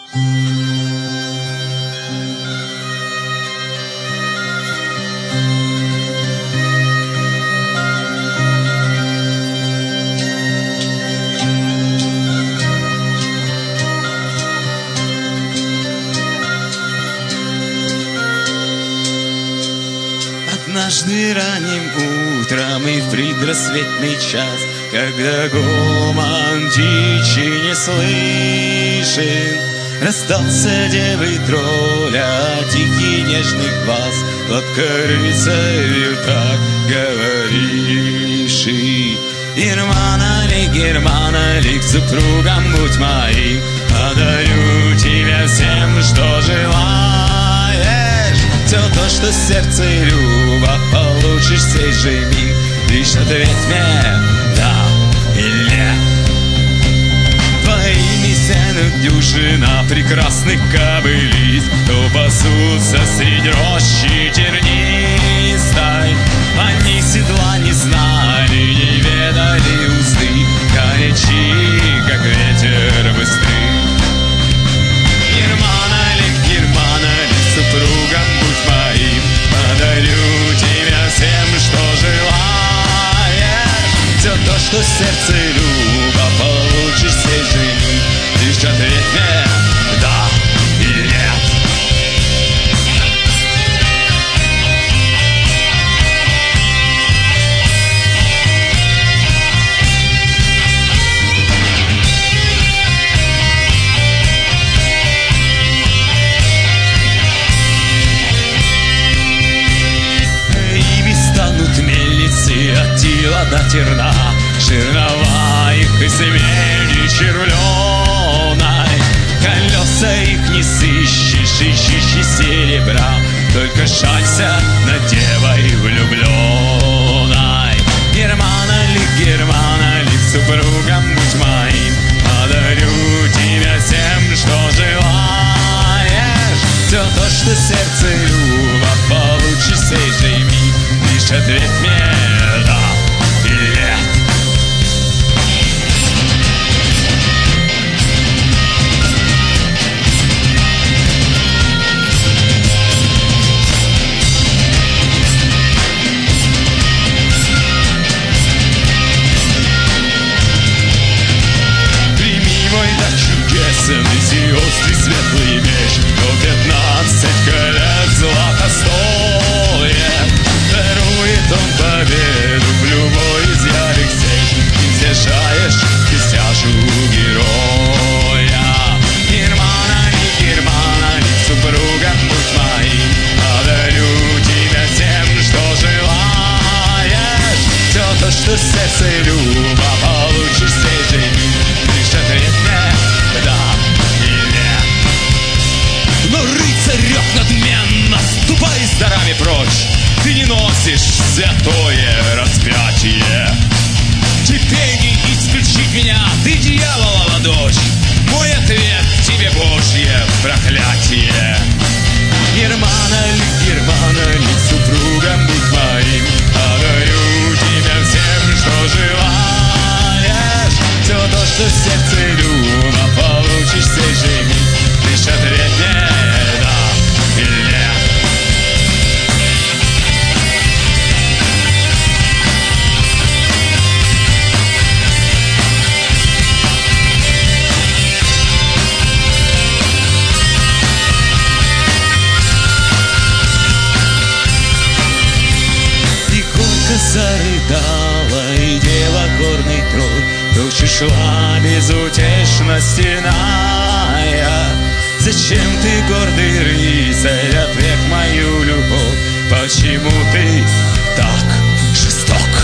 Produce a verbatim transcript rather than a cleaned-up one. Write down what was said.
Однажды ранним утром и в предрассветный час, когда гомон дичи не слышен, раздался девы тролля тихий нежный глаз, сладкорыцарю так говоривший: Германа ли, Германа ли, к супругам будь моим, подарю тебя всем, что желаешь. Все то, что сердце любо, получишь сей же миг. Лишь ответь мне да или нет. Твоими сенут дюжина прекрасных кобылиц, то пасутся средь рощи тернистой. Они седла не знали, не ведали узды, горячи, как ветер быстрый. Германа ли, Германа ли, супругом будь моим, подарю тебя всем, что желаешь. Все то, что сердце любо, получишь сей же миг. Лишь ответь мне да или нет. От тила до терна, жернова их из земли червленой. Колеса их не сыщешь, и чище серебра, только шалься над девой влюбленной. Германа ли, Германа ли, супругом будь моим, подарю тебя всем, что желаешь. Все то, что сердце любо, получишь сей же миг. Лишь ответь мне да или нет. Прими мой дар чудесен и сей острый светлый меч, то пятнадцать колец злата стоит. Дарует он победу в любой из ярых сеч, ты взъезжаешь присяжу героя. Германа ли, Германа ли, супругом будь моим, подарю тебя всем, что желаешь. Все то, что сердце любо, получишь сей же миг. Лишь ответь мне да или нет. Но рыцарь рёк надменно, ступай с дарами прочь. Ты не носишь святое распятие. Теперь не исключить меня, ты дьяволова дочь. Мой ответ тебе Божье проклятие. Германа ли, Германа ли, супругом будь моим, подарю тебя всем, что желаешь. Все то, что сердце любо, получишь сей же миг. Лишь ответь мне да или нет. Зарыдала и дева горный труд, прочь ушла безутешно стеная. Зачем ты, гордый рыцарь, отверг мою любовь? Почему ты так жесток?